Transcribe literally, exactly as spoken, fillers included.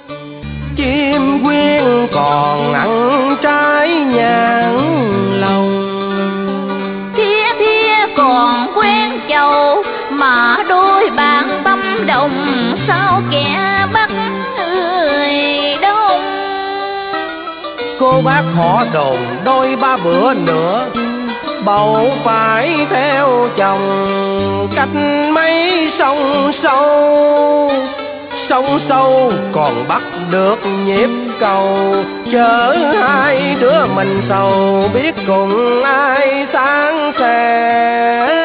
Chim quyên còn ăn trái nhãn lồng. Thía thía còn quen chầu mà đôi bạn tâm đồng, sao kẻ bắt người đông. Cô bác họ đồn đôi ba bữa nữa bầu phải theo chồng, cách mấy sông sâu. Sông sâu còn bắt được nhịp cầu, chở hai đứa mình sầu biết cùng ai sáng sẻ.